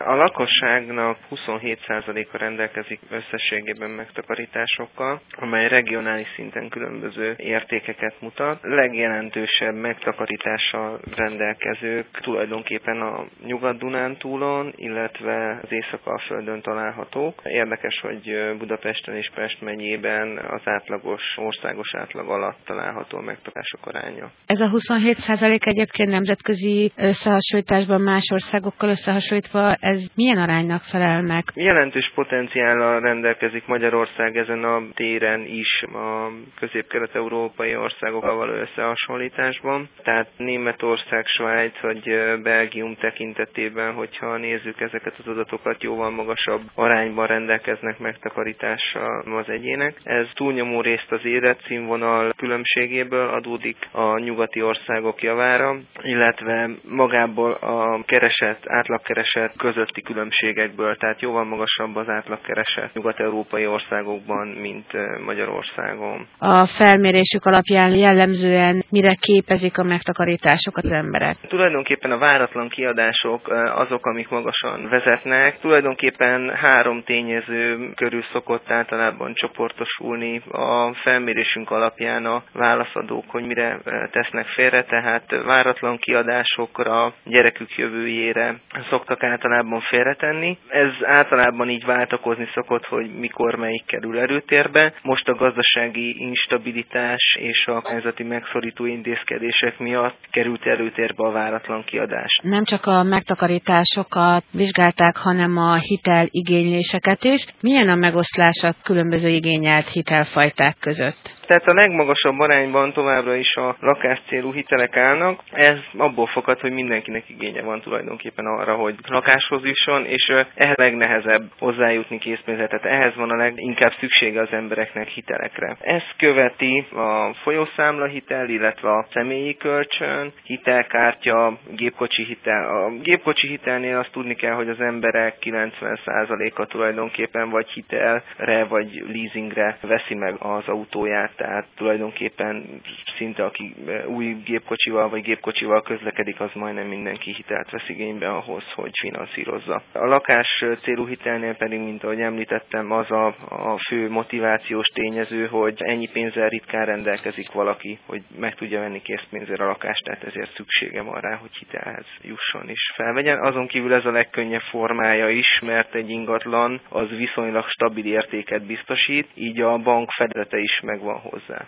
A lakosságnak 27%-a rendelkezik összességében megtakarításokkal, amely regionális szinten különböző értékeket mutat. Legjelentősebb megtakarítással rendelkezők tulajdonképpen a Nyugat-Dunántúlon, illetve az Észak-Alföldön találhatók. Érdekes, hogy Budapesten és Pest megyében az országos átlag alatt található a megtakarítások aránya. Ez a 27% egyébként nemzetközi összehasonlításban más országokkal összehasonlítva ez milyen aránynak felel meg? Jelentős potenciállal rendelkezik Magyarország ezen a téren is a közép-kelet-európai országokkal való összehasonlításban. Tehát Németország, Svájc vagy Belgium tekintetében, hogyha nézzük ezeket az adatokat, jóval magasabb arányban rendelkeznek megtakarítással az egyének. Ez túlnyomó részt az életszínvonal különbségéből adódik a nyugati országok javára, illetve magából a átlagkereset közötti különbségekből, tehát jóval magasabb az átlagkereset nyugat-európai országokban, mint Magyarországon. A felmérésük alapján jellemzően mire képezik a megtakarításokat az emberek? Tulajdonképpen a váratlan kiadások azok, amik magasan vezetnek. Tulajdonképpen 3 tényező körül szokott általában csoportosulni a felmérésünk alapján a válaszadók, hogy mire tesznek félre, tehát váratlan kiadásokra, gyerekük jövőjére szoktak általában félretenni. Ez általában így váltakozni szokott, hogy mikor melyik kerül előtérbe. Most a gazdasági instabilitás és a helyzeti megszorító intézkedések miatt került előtérbe a váratlan kiadás. Nem csak a megtakarításokat vizsgálták, hanem a hiteligényléseket is. Milyen a megoszlás a különböző igényelt hitelfajták között? Tehát a legmagasabb arányban továbbra is a lakáscélú hitelek állnak. Ez abból fakad, hogy mindenkinek igénye van tulajdonképpen arra, hogy lakáshoz jusson, és ehhez legnehezebb hozzájutni készpénzre. Tehát ehhez van a leginkább szüksége az embereknek hitelekre. Ezt követi a folyószámlahitel, illetve a személyi kölcsön, hitelkártya, gépkocsi hitel. A gépkocsi hitelnél azt tudni kell, hogy az emberek 90%-a tulajdonképpen vagy hitelre, vagy leasingre veszi meg az autóját. Tehát tulajdonképpen szinte aki új gépkocsival vagy gépkocsival közlekedik, az majdnem mindenki hitelt vesz igénybe ahhoz, hogy finanszírozza. A lakás célú hitelnél pedig, mint ahogy említettem, az a fő motivációs tényező, hogy ennyi pénzzel ritkán rendelkezik valaki, hogy meg tudja venni készpénzzel a lakást, tehát ezért szüksége van rá, hogy hitelhez jusson és felvegyen. Azon kívül ez a legkönnyebb formája is, mert egy ingatlan az viszonylag stabil értéket biztosít, így a bank fedezete is megvan hozzá.